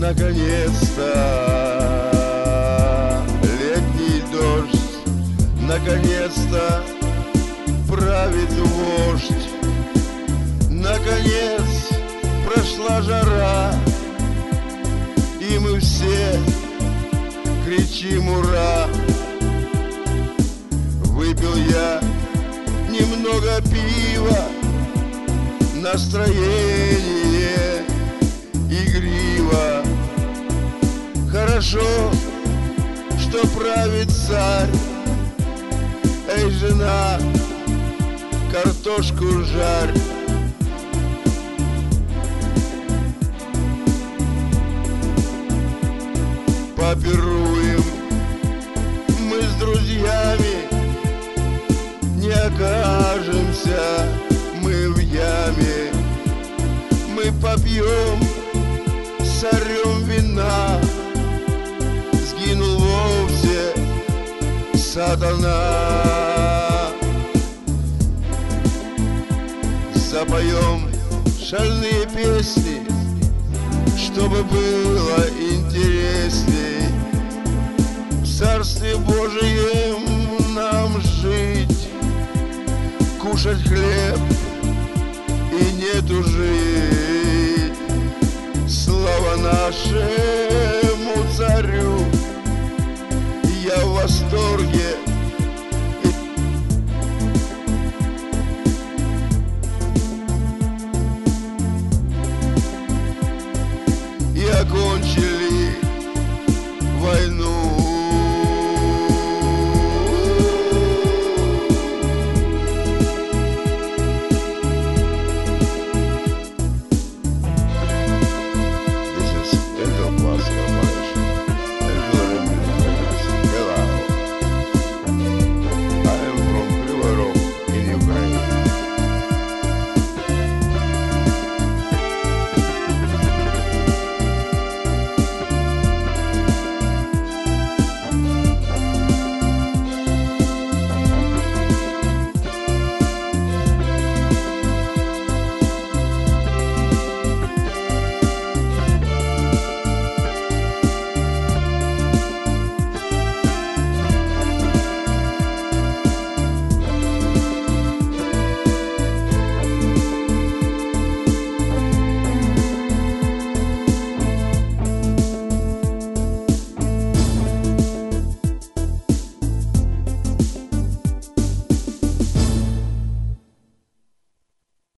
наконец-то летний дождь, наконец-то правит вождь, наконец прошла жара, и мы все кричим ура. Выпил я немного пива, настроение игриво. Хорошо, что правит царь. Эй, жена, картошку жарь. Попируем мы с друзьями, не окажемся мы в яме. Мы попьем сорем вина, сгинул вовсе сатана. Запоем шальные песни, чтобы было интересней. В Царстве Божием нам жить, кушать хлеб и не тужить. Слава нашему царю, я в восторге. И окончили